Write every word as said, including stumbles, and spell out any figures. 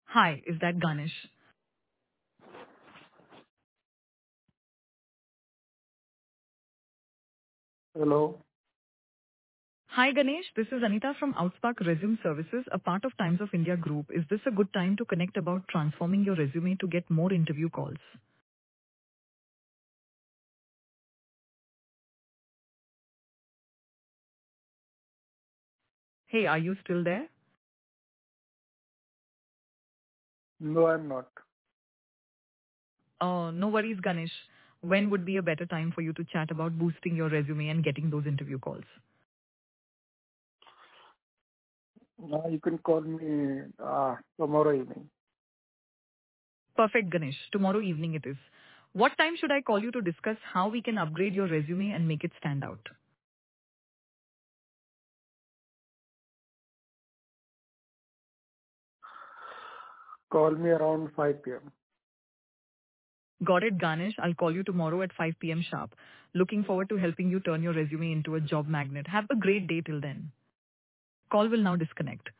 Hi, is that Ganesh? Hello. Hi, Ganesh. This is Anita from Outspark Resume Services, a part of Times of India Group. Is this a good time to connect about transforming your resume to get more interview calls? Hey, are you still there? No, I'm not. Uh, no worries, Ganesh. When would be a better time for you to chat about boosting your resume and getting those interview calls? Uh, you can call me uh, tomorrow evening. Perfect, Ganesh. Tomorrow evening it is. What time should I call you to discuss how we can upgrade your resume and make it stand out? Call me around five p.m. Got it, Ganesh. I'll call you tomorrow at five p.m. sharp. Looking forward to helping you turn your resume into a job magnet. Have a great day till then. Call will now disconnect.